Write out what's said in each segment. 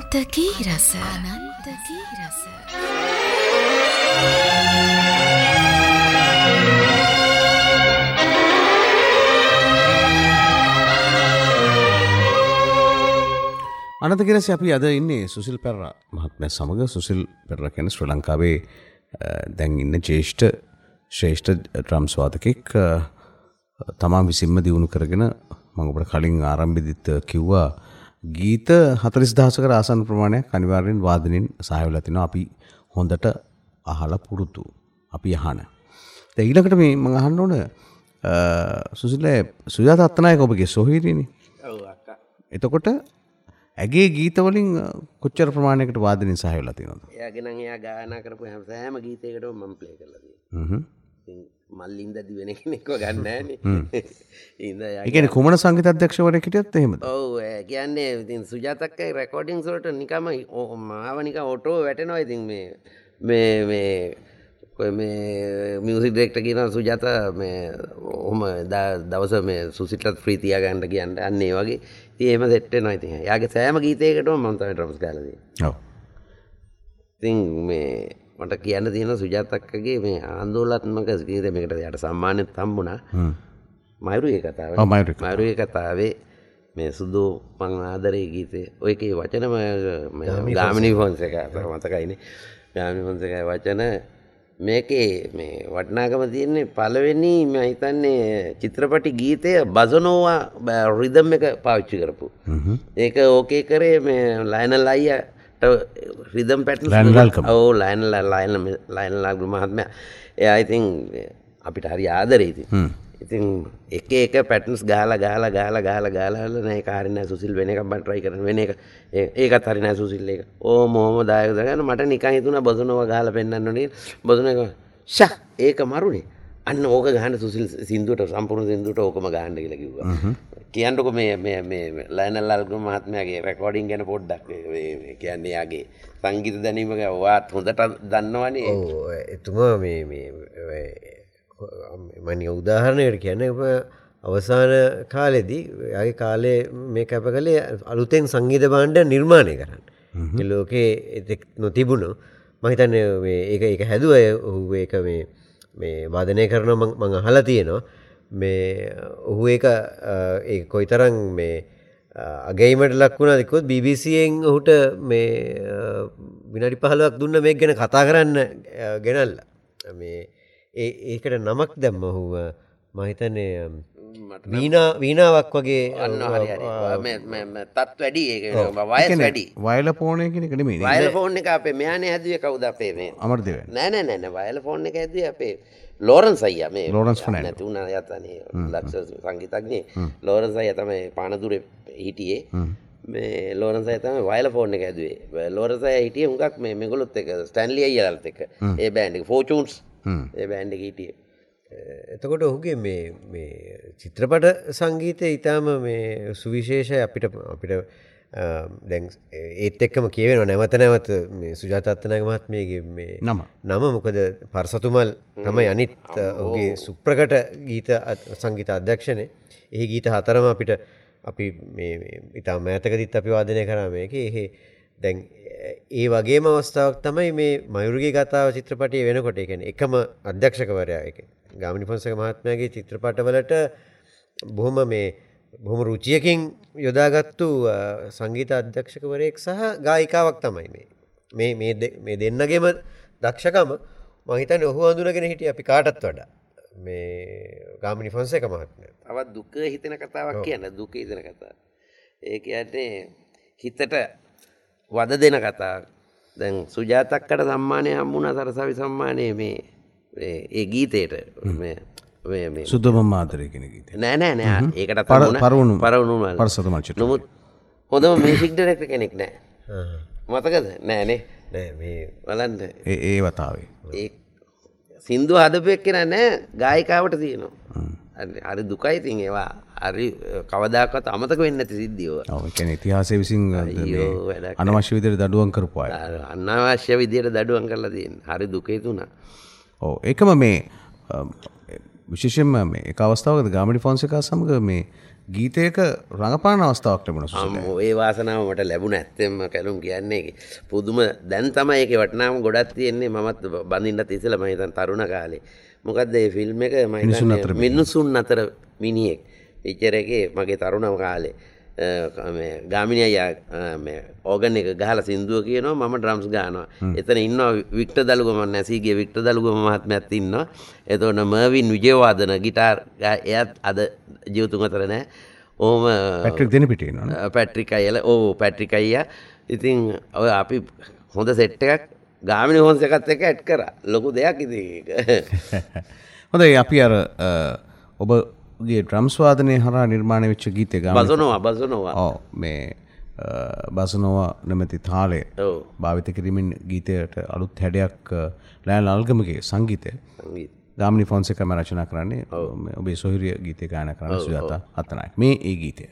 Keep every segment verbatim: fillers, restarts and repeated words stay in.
අනන්තකී රස අනන්තකී රස අනන්තකී රස අපි අද ඉන්නේ සුසිල් පෙරේරා මහත්මයා සමග. සුසිල් පෙරේරා කියන්නේ ශ්‍රී ලංකාවේ දැන් ඉන්න ජ්‍යෙෂ්ඨ ශ්‍රේෂ්ඨ ඩ්‍රම්ස් වාදකෙක්. තමා විසින්ම දියුණු කරගෙන මම ඔබට කලින් ආරම්භෙදිත් කිව්වා ගීත හතළිස් දහසකට ආසන්න ප්‍රමාණයක් අනිවාර්යෙන් වාදනයෙන් සහාය වෙලා තිනවා. අපි හොඳට අහලා පුරුදු. අපි අහන. දැන් ඊළඟට මේ මම අහන්න ඕන සුසිල් සුජාතා අත්තනායක ඔබගේ සොහොයුරියනේ. ඔව් අක්කා. එතකොට ඇගේ ගීත වලින් කොච්චර ප්‍රමාණයකට වාදනයෙන් සහාය වෙලා තියෙනවද? එයාගේ නම් එයා ගායනා කරපු හැම සෑම ගීතයකටම මම ප්ලේ කරලා තියෙනවා. හ්ම්. ඉතින් මල්ලින්දදි වෙන කෙනෙක්ව ගන්න නෑනේ. ඉතින් එයා ඒ කියන්නේ කුමන සංගීත අධ්‍යක්ෂවරයෙක් හිටියත් එහෙමද? ඔව් ඒ කියන්නේ ඉතින් සුජාතක්කයි රෙකෝඩින්ග්ස් වලට නිකම මාව නිකන් ඔටෝ වැටෙනවා. ඉතින් මේ මේ මේ කොයි මේ මියුසික් ඩිරෙක්ටර් කියනවා සුජාතා මේ ඔහම දවස මේ සුසිල්ටත් ෆ්‍රී තියාගන්න කියන්නේ අන්න ඒ වගේ. ඉතින් එහෙම සෙට් වෙනවා. ඉතින් එයාගේ සෑම ගීතයකටම මම තමයි ඩ්‍රම්ස් ගාලා තියෙන්නේ. ඔව්. ඉතින් මේ මට කියන්න තියෙන සුජාතක්කගේ මේ ආందోලනාත්මක ගීත මේකට යාට සම්මානෙත් හම්බුණා. හ්ම්. මයුරුගේ කතාව. ඔව් මයුරුගේ. මයුරුගේ කතාවේ මේ සුදු මං ආදරේ ගීතේ ඔයකේ වචනම ගාමිණී ෆොන්සේකා මතකයිනේ. ගාමිණී ෆොන්සේකා වචන මේකේ මේ වටිනාකම තියෙන්නේ පළවෙනි මම හිතන්නේ චිත්‍රපටි ගීතය බසනෝවා රිද්ම් එක පාවිච්චි කරපු. ඒක ඕකේ කරේ මේ ලයනල් අයියා රිදම් පැටර්න්ස් ඔව් ලයනල් ලයනල් ලයනල් ලාග්ලු මහත්මයා එයා ඉතින් අපිට හරි ආදරේ ඉතින්. ඉතින් එක එක පැටර්න්ස් ගහලා ගහලා ගහලා ගහලා ගහලා නෑ ඒක හරිය නෑ සුසිල් වෙන එකක් බන් try කරන වෙන එක ඒකත් හරිය නෑ සුසිල් එක. ඕම ඕම දායක දාගෙන මට නිකන් හිතුණා බොසනෝවා ගහලා පෙන්නන්න ඕනේ. බොසනෝවා ෂා ඒක මරුනේ. අන්න ඕක ගහන්න සුසිල් සින්දුවට සම්පූර්ණ සින්දුවට ඕකම ගහන්න කියලා කිව්වා. කියන්නකො මේ මේ මේ ලයනල් ලාල්ග්‍රෝ මහත්මයාගේ රෙකෝඩින් ගැන පොඩ්ඩක් මේ කියන්නේ යාගේ සංගීත දැනීම ගැන ඔයාත් හොඳට දන්නවනේ. ඔව් එතුමා මේ මේ මම උදාහරණයකට කියන්නේ අවසාන කාලෙදී යාගේ කාලේ මේ කැප කළේ අලුතෙන් සංගීත භාණ්ඩ නිර්මාණය කරන්න. ඒ ලෝකේ නොතිබුණු මම හිතන්නේ මේ ඒක ඒක හැදුවා ඔහු ඒක මේ මේ වාදනය කරන මම අහලා තියෙනවා. මේ ඔහු ඒක ඒ කොයිතරම් මේ අගයීමට ලක් වුණාද කිව්වොත් බී බී සී එකෙන් ඔහුට මේ විනාඩි පහළොවක් දුන්න මේක ගැන කතා කරන්න ගෙනල්ලා. මේ ඒ ඒකට නමක් දැම්ම ඔහු මම හිතන්නේ වීණා වීණාවක් වගේ අන්න හරි හරි මේ මේ තත් වැඩි ඒක වයස් වැඩි. වයලෆෝන් එක කියන එක නෙමෙයි. වයලෆෝන් එක අපේ මෙයානේ හැදුවේ කවුද අපේ මේ අමරදේව. නෑ නෑ නෑ නෑ වයලෆෝන් එක හැදුවේ අපේ ලෝරන්ස් අයියා මේ ලෝරන්ස් ෆර්නැන්ඩෝ. නැති උනා යතනේ ලක්ෂ සංගීතඥයෙක්. ලෝරන්ස් අයියා තමයි පානදුරේ හිටියේ. මේ ලෝරන්ස් අයියා තමයි වයලෆෝන් එක හැදුවේ. ලෝරන්ස් අයියා හිටියේ හුඟක් මේ මේගොල්ලොත් එක්ක ස්ටැන්ලි අයියාලත් එක්ක. ඒ බෑන්ඩ් එක ෆෝචූන්ස් ඒ බෑන්ඩ් එක හිටියේ. එතකොට ඔහුගේ මේ මේ චිත්‍රපට සංගීතය ඊටාම මේ සුවිශේෂයි අපිට අපිට දැන් ඒත් එක්කම කියවෙනවා නැවත නැවත මේ සුජාතා අත්තනායක මහත්මියගේ මේ නම නම මොකද පර්සතුමල් තමයි අනිත් ඔහුගේ සුප්‍රකට ගීත සංගීත අධ්‍යක්ෂණේ. එහි ගීත හතරම අපිට අපි මේ ඊටාම මෑතකදීත් අපි වාදනය කරා මේකේ. එහි දැන් ඒ වගේම අවස්ථාවක් තමයි මේ මයුරුගේ ගතාව චිත්‍රපටයේ වෙනකොට. ඒ කියන්නේ එකම අධ්‍යක්ෂකවරයා ඒක ගාමිණී ෆොන්සේකා මහත්මයාගේ චිත්‍රපටවලට බොහොම මේ බොහොම රුචියකින් යොදාගත්තු සංගීත අධ්‍යක්ෂකවරයෙක් සහ ගායිකාවක් තමයි මේ මේ මේ මේ දෙන්නගේම දක්ෂකම මම හිතන්නේ ඔහු හඳුනගෙන හිටියේ අපි කාටත් වඩා මේ ගාමිණී ෆොන්සේකා මහත්මයා. තවත් දුක හිතෙන කතාවක් කියන්න දුක හිතෙන කතාව. ඒ කියන්නේ හිතට වද දෙන කතාවක්. දැන් සුජාතක්කට සම්මානය හම්බුණා සරසවි සම්මානයේ මේ ඒ ගීතේට මේ මේ මේ සුදුම මාතරේ කියන ගීතේ. නෑ නෑ නෑ ඒකටත් හම්බුණා. පරවුණු පරවුණු මල්. පරසතුමල් චිත්‍රපටය. නමුත් හොඳම මියුසික් ඩිරෙක්ටර් කෙනෙක් නෑ. මතකද? නෑ නේ. නෑ මේ බලන්න. ඒ ඒ වතාවේ. ඒ සින්දු හදපු එක්කෙනා නෑ ගායිකාවට තියෙනවා. හරි දුකයි ඉතින් ඒවා හරි කවදාකවත් අමතක වෙන්නේ නැති සිද්ධිය. ඔව් ඒ කියන්නේ ඉතිහාසයේ විසින් අනවශ්‍ය විදිහට දඩුවම් කරපු අය. අනවශ්‍ය විදිහට දඩුවම් කරලා තියෙනවා. හරි දුකේ තුනා. ඔව් ඒකම මේ විශේෂයෙන්ම මේ එක අවස්ථාවකද ගාමිණී ෆොන්සේකා සමග මේ ගීතයක රඟපාන අවස්ථාවක් ලැබුණා සුසිල්. ඒ වාසනාව මට ලැබුණ ඇත්තෙම කැලුම් කියන්නේ පුදුම දැන් තමයි ඒකේ වටිනාකම ගොඩක් තියෙන්නේ. මමත් බඳින්නත් ඉස්සෙල්ලා මම හිතන් තරුණ කාලේ. මොකද්ද මේ ෆිල්ම් එක මම හිතන්නේ මිනිසුන් අතර මිනිහෙක්. පික්චර් එකේ මගේ තරුණ කාලේ මේ ගාමිණී අයියා මේ ඕගන් එක ගහලා සින්දුව කියනවා මම ඩ්‍රම්ස් ගහනවා. එතන ඉන්නවා වික්ටර් දලුගම නැසීගේ වික්ටර් දලුගම මහත්මයාත් ඉන්නවා. එතකොට මර්වින් විජේවාදන ගිටාර් එයාත් අද ජීවිතුන් අතර නැහැ. ඕම පැට්‍රික් දෙනපිටිය ඉන්නවනේ. පැට්‍රික් අයියලා ඔව් පැට්‍රික් අයියා. ඉතින් ඔය අපි හොඳ සෙට් එකක් ගාමිණී ෆොන්සේකාත් එක්ක ඇඩ් කරා. ලොකු දෙයක් ඉතින් ඒක. හොඳයි අපි අර ඔබ ගේ ඩ්‍රම්ස් වාදනය හරහා නිර්මාණය වෙච්ච ගීතය ගාමිණී බසනවා බසනවා. ඔව් මේ බසනවා නැමැති තාලය භාවිත කිරීමෙන් ගීතයට අලුත් හැඩයක් ලෑන් අල්ගමගේ සංගීතය ගාමිණී ෆොන්සේකා මම රචනා කරන්නේ ඔබේ සොහිරිය ගීතය ගායනා කරන්නේ සුජාතා අත්තනායක. මේ ඒ ගීතය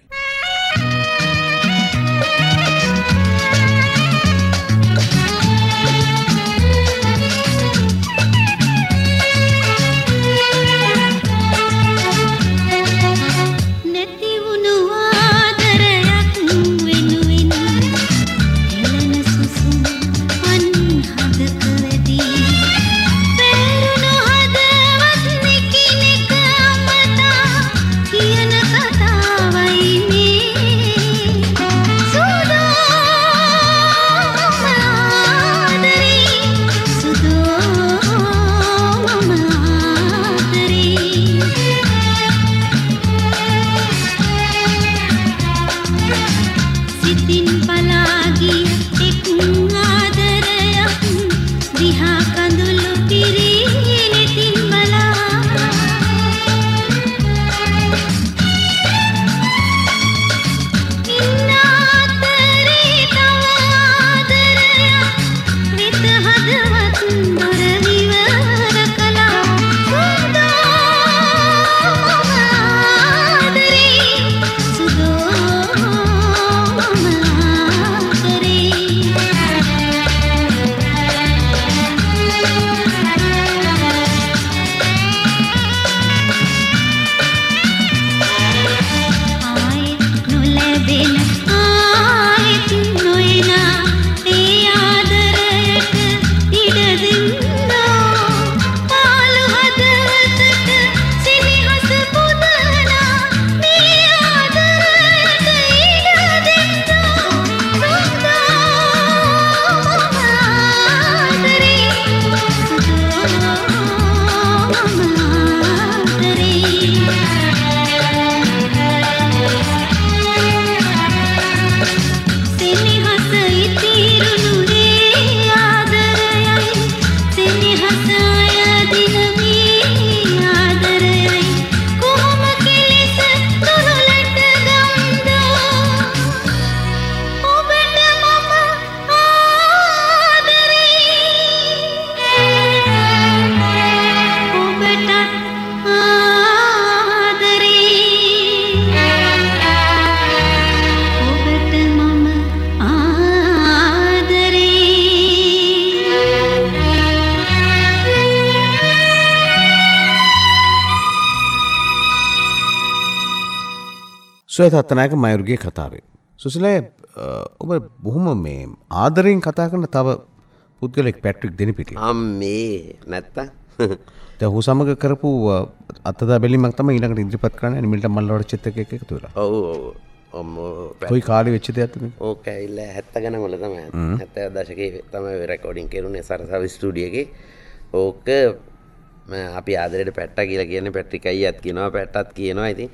සුජාතා අත්තනායක මයුර්ගේ කතාවේ. සුසිලේ ඔබ බොහොම මේ ආදරයෙන් කතා කරන තව පුද්ගලෙක් පැට්‍රික් දෙනපිටිය. අම්මේ නැත්තම් දැන් ඔහු සමග කරපු අත්දැක බැලීමක් තමයි ඊළඟට ඉදිරිපත් කරන්නේ මිල්ටන් මල්ලවඩ චිත්‍රක එක්ක එකතු වෙලා. ඔව් ඔව්. අම්මෝ කොයි කාලේ වෙච්ච දෙයක්ද මේක? ඕක ඇවිල්ලා හැත්තෑ ගණන් වල තමයි. හැත්තෑ දශකයේ තමයි රෙකෝඩින් කරුනේ සරසවි ස්ටුඩියෝ එකේ. ඕක අපි ආදරයට පැට්ටා කියලා කියන්නේ පැට්‍රික් අයියාත් කියනවා පැට්ටත් කියනවා. ඉතින්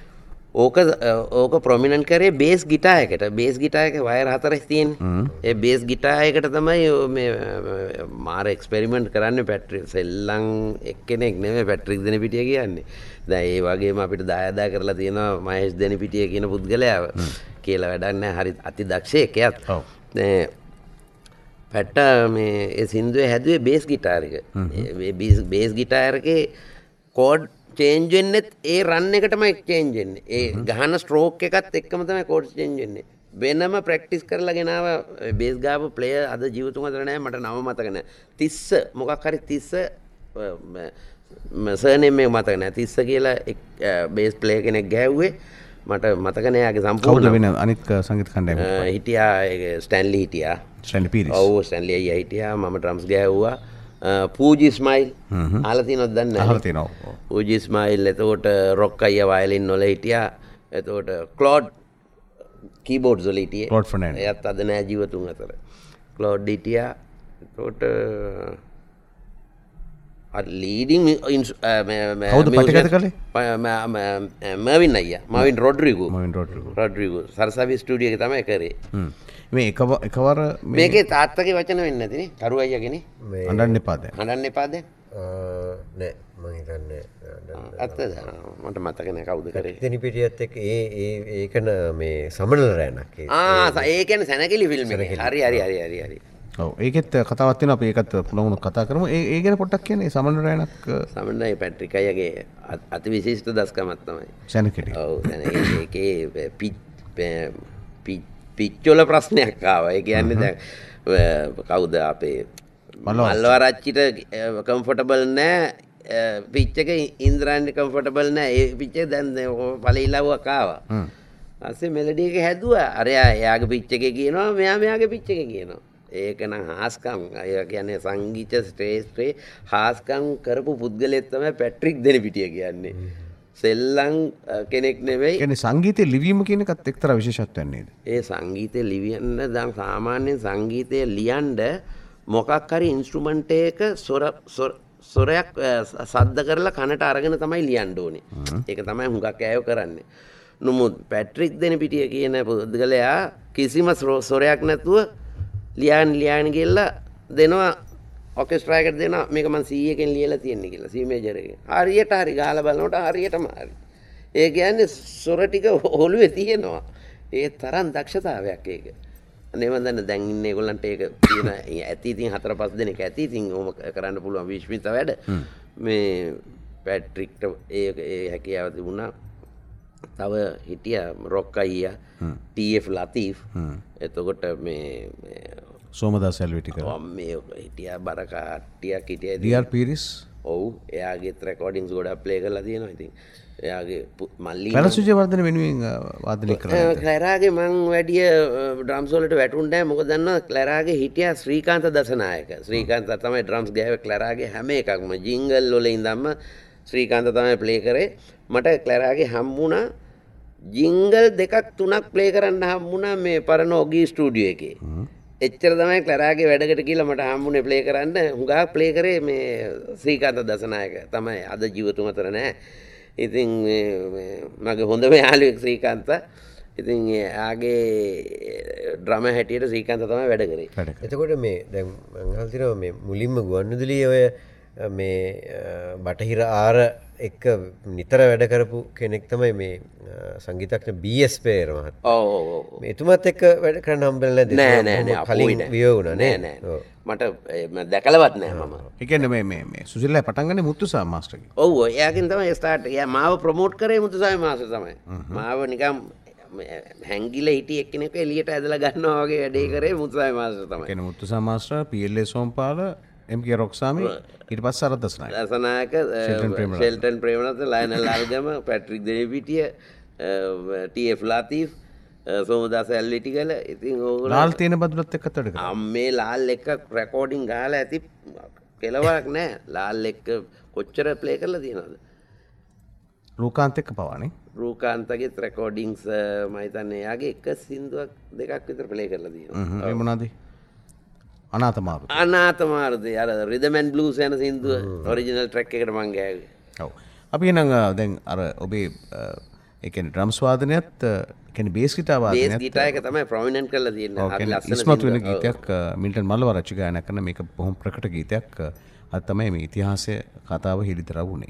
ඕක ඕක ප්‍රොමිනන්ට් කරේ බේස් ගිටාර් එකට. බේස් ගිටාර් එකේ වයර් හතරක් තියෙන්නේ. ඒ බේස් ගිටාර් එකට තමයි මේ මාර එක්ස්පෙරිමන්ට් කරන්නේ පැට්‍රික්. සෙල්ලම් එක්කෙනෙක් නෙමෙයි පැට්‍රික් දෙනපිටිය කියන්නේ. දැන් ඒ වගේම අපිට දායාදා කරලා තියෙනවා මහේෂ් දෙනපිටිය කියන පුද්ගලයාව කියලා වැඩක් නැහැ. හරි අති දක්ෂයෙක් එයාත්. දැන් පැට්ටා මේ ඒ සින්දුවේ හැදුවේ බේස් ගිටාර් එක. මේ බේස් ගිටාර් එකේ කෝඩ් චේන්ජ් වෙන්නෙත් ඒ රන් එකටමයි චේන්ජ් වෙන්නේ. ඒ ගහන ස්ට්‍රෝක් එකත් එක්කම තමයි කෝඩ්ස් චේන්ජ් වෙන්නේ. වෙනම ප්‍රැක්ටිස් කරලා ගෙනාව බේස් ගාපු ප්ලේයර් අද ජීවිතුන් අතර නැහැ. මට නම මතක නැහැ. තිස්ස මොකක් හරි තිස්ස සර්නේ මේ මතක නෑ තිස්ස කියලා බේස් ප්ලේ කෙනෙක් ගැහුවේ මට මතක නෑ යාගේ සම්පූර්ණ වෙන අනිත් සංගීත කණ්ඩායම හිටියා ස්ටැන්ලි හිටියා ස්ටැන්ලි පීරිස් ඔව් ස්ටැන්ලි අයියා හිටියා මම ඩ්‍රම්ස් ගැහුවා පූජි ස්මයිල් අහලා තියෙනවද දන්නේ නැහැ අහලා තියෙනවා පූජි ස්මයිල් එතකොට රොක් අයියා වයලින් වල හිටියා එතකොට ක්ලොඩ් කීබෝඩ්ස් වල හිටියේ ක්ලොඩ් ෆර්නෑන්ඩස් එයාත් අද නෑ ජීවතුන් අතර ක්ලොඩ් හිටියා එතකොට ලීඩිං කවුද පටිගත කළේ මර්වින් අයියා Mervyn Rodrigo Mervyn Rodrigo Rodrigo Sarasavi studio එක තමයි කරේ මේ එකව එකවර මේකේ තාත්තගේ වචන වෙන්නේ නැතිනේ කරු අයියාගේනේ අඬන්න එපා දැන් අඬන්න එපා දැන් නෑ මම හිතන්නේ අත්තද මට මතක නෑ කවුද කරේ දෙනි පිටියත් එක්ක ඒ ඒ ඒකන මේ සමනල රෑනක් ආ ඒ කියන්නේ සැනකෙලි ෆිල්ම් එක හරි හරි හරි හරි හරි ඔව් ඒකෙත් කතාවක් තියෙනවා අපි ඒකත් පුළුවන් කතා කරමු ඒ ඒ ගැන පොඩ්ඩක් කියන්නේ සමනල රෑනක් සමනලයි පැට්‍රික් අයියාගේ අති විශිෂ්ට දස්කමක් තමයි සැනකෙලි ඔව් සැනකෙලි ඒකේ පි පිච්චොල ප්‍රශ්නයක් ආවා ඒ කියන්නේ දැන් කවුද අපේ මල්වරච්චිට කම්ෆර්ටබල් නෑ පිච් එක ඉන්ද්‍රාන්ට කම්ෆර්ටබල් නෑ ඒ පිච් එක දැන් පළීලව්වක් ආවා ඊපස්සේ මෙලඩි එක හැදුවා අරයා එයාගේ පිච් එකේ කියනවා මෙයා මෙයාගේ පිච් එකේ කියනවා ඒක නම් හාස්කම් අය කියන්නේ සංගීත ශ්‍රේෂ්ඨේ හාස්කම් කරපු පුද්ගලයෙක් තමයි පැට්‍රික් දෙනිපිටිය කියන්නේ සෙල්ලම් කෙනෙක් නෙවෙයි. කියන්නේ සංගීතේ ලිවීම කියන එකත් එක්තරා විශේෂත්වයක් නේද? ඒ සංගීතේ ලියන්න දැන් සාමාන්‍යයෙන් සංගීතය ලියන්න මොකක් හරි ඉන්ස්ට්‍රුමන්ට් එකක සොර සොරයක් සද්ද කරලා කනට අරගෙන තමයි ලියන්න ඕනේ. ඒක තමයි හුඟක් අයව කරන්නේ. නමුත් පැට්‍රික් දෙනිපිටිය කියන පුද්ගලයා කිසිම සොරයක් නැතුව ලියන්න ලියන්න ගිහලා දෙනවා ඔකෙස්ට්‍රා එකට දෙනවා මේක මම C එකෙන් ලියලා තියෙන්නේ කියලා C මේජර් එකෙන්. හරියට හරි ගාලා බලනකොට හරියටම හරි. ඒ කියන්නේ සොර ටික ඔළුවේ තියෙනවා. ඒ තරම් දක්ෂතාවයක් ඒක. අනේ මම දන්න දැන් ඉන්නේ ඒගොල්ලන්ට ඒක තියෙන ඇති ඉතින් හතර පහ දෙනෙක් ඇති ඉතින් ඕම කරන්න පුළුවන් විශ්මිත වැඩ. මේ පැට්‍රික්ට ඒ ඒ හැකියාව තිබුණා. තව හිටියා රොක් අයියා T F ලතීෆ්. එතකොට මේ සෝමදාස් ඇල්විටික මේ හිටියා බර කට්ටියක් හිටියා ඩී ආර් පීරිස් ඔව් එයාගේත් රෙකෝඩින්ග්ස් ගොඩක් ප්ලේ කරලා තියෙනවා ඉතින් එයාගේ මල්ලි ක්ලැරා සුජයවර්ධන වෙනුවෙන් වාදනය කරා ක්ලැරාගේ මං වැඩිය ඩ්‍රම්ස් වලට වැටුන්නේ නැහැ මොකද දන්නවා ක්ලැරාගේ හිටියා ශ්‍රීකාන්ත දසනායක ශ්‍රීකාන්ත තමයි ඩ්‍රම්ස් ගෑවේ ක්ලැරාගේ හැම එකක්ම ජිංගල් වල ඉඳන්ම ශ්‍රීකාන්ත තමයි ප්ලේ කරේ මට ක්ලැරාගේ හම්බුණා ජිංගල් දෙකක් තුනක් ප්ලේ කරන්න හම්බුණා මේ පරණ ඔගී ස්ටුඩියෝ එකේ එච්චර තමයි ක්ලැරාගේ වැඩකට කියලා මට හම්බුනේ ප්ලේ කරන්න හුඟා ප්ලේ කරේ මේ ශ්‍රීකාන්ත දසනායක තමයි අද ජීවතුන් අතර නැහැ ඉතින් මගේ හොඳම යාළුවෙක් ශ්‍රීකාන්ත ඉතින් එයාගේ ඩ්‍රම හැටියට ශ්‍රීකාන්ත තමයි වැඩ කරේ එතකොට මේ දැන් මම අහලා තියෙනවා මේ මුලින්ම ගුවන්විදුලිය ඔය මේ බටහිර ආර එක්ක නිතර වැඩ කරපු කෙනෙක් තමයි මේ සංගීතඥ බී එස් පේර් මහත්තයා. ඔව් ඔව් ඔව්. මේ එතුමත් එක්ක වැඩ කරන්න හම්බෙන්නේ නැද්ද? නෑ නෑ නෑ කලින් වියෝ වුණා නෑ නෑ. මට දැකලවත් නෑ මම. ඒ කියන්නේ මේ මේ මේ සුසිල්ලා පටන් ගන්නේ මුත්තුසා මාස්ටර්ගෙන්. ඔව් එයාගෙන් තමයි ස්ටාර්ට්. එයා මාව ප්‍රොමෝට් කරේ මුත්තුසාමි මාස්ටර් තමයි. මාව නිකන් හැංගිලා හිටිය එක්කෙනෙක් එළියට ඇදලා ගන්නවා වගේ වැඩේ කරේ මුත්තුසාමි මාස්ටර් තමයි. කියන්නේ Muttusa master P L A Sompala M K Rocksamy ඊට පස්සේ අර Dasanayake Dasanayake Shelton Premaratne Lionel Algama Patrick Devipitiya T F Latif Somadasa Alwitigala ඉතින් ඕගොල්ලෝ ලාල් තියෙන බදුලත් එක්ක වැඩ කරා අම්මේ ලාල් එක්ක රෙකෝඩින් ගහලා ඇති කෙලවරක් නෑ ලාල් එක්ක කොච්චර ප්ලේ කරලා තියෙනවද රූකාන්ත එක්ක පවානේ රූකාන්තගේ රෙකෝඩින්ග්ස් මම හිතන්නේ යාගේ එක සින්දුවක් දෙකක් විතර ප්ලේ කරලා තියෙනවා ඒ මොනවාද අනාත මාරුද අනාත මාරුද අර රිදම් ඇන්ඩ් බ්ලූස් යන සින්දුව ඔරිජිනල් ට්‍රැක් එකට මං ගෑවේ ඔව් අපි එහෙනම් දැන් අර ඔබේ ඒ කියන්නේ ඩ්‍රම්ස් වාදනයත් කියන්නේ බේස් ගිටාර් වාදනයත් බේස් ගිටාර් එක තමයි ප්‍රොමිනන්ට් කරලා තියෙන්නේ හරි ලස්සන ඉස්මතු වෙන ගීතයක් මිල්ටන් මල්ලවරච්චි ගායනා කරන මේක බොහොම ප්‍රකට ගීතයක් අද තමයි මේ ඉතිහාසය කතාව හිලිතරව් වුණේ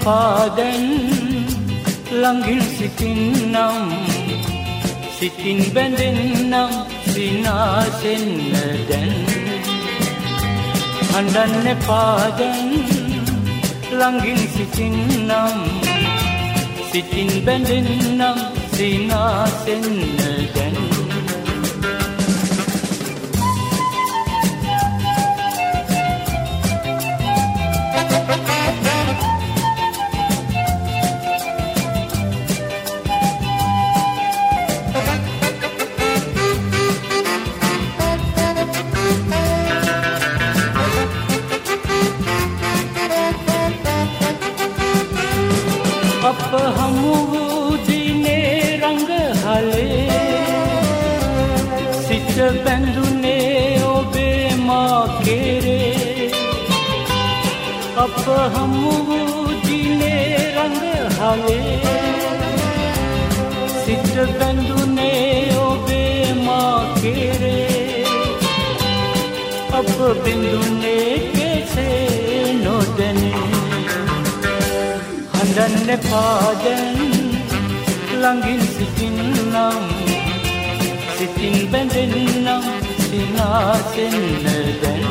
පාදන් ළඟින් සිටින්නම් සිතින් බැඳෙන්නම් සිනාසෙන්න දැන් හඬන්න පාදන් ළඟින් සිටින්නම් සිතින් බැඳෙන්නම් සිනාසෙන්න දැන් අප හමු වූ දිනේ රඟහලේ සිත බැඳුනේ ඔබේ මා කෙරේ අප හමු වූ දිනේ රඟහලේ සිත බැඳුනේ ඔබේ මා කෙරේ අප බිඳුනේ කෙසේ නොදැනේ හඬන්න පාදන් ළඟින් සිටින්නම් සිතින් බැඳෙන්නම් සිනාසෙන්න දැන්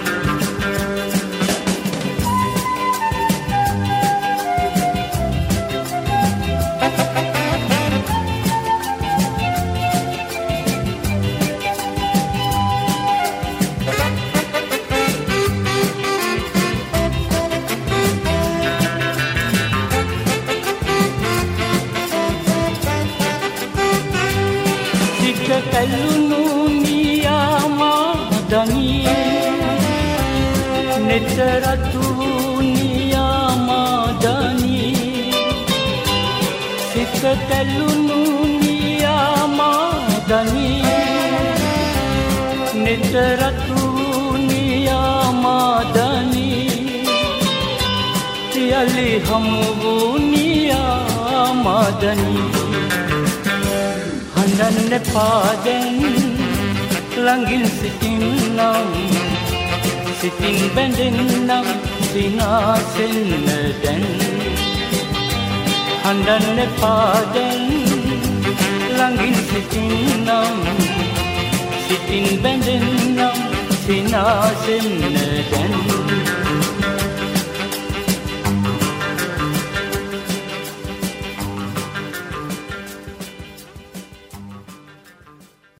කැලුණු නියාමදනියේ නෙතරතු නියාමදනියේ සිත කැලුණු නියාමදනියේ නෙතරතු නියාමදනියේ යලි හමු වූ නියාමදනියේ හඬන්න පාදන් ළඟින් සිටින්නම් සිතින් බැඳෙන්නම් සිනාසෙන්න දැන් හඬන්න පාදන් ළඟින් සිටින්නම් සිතින් බැඳෙන්නම් සිනාසෙන්න දැන්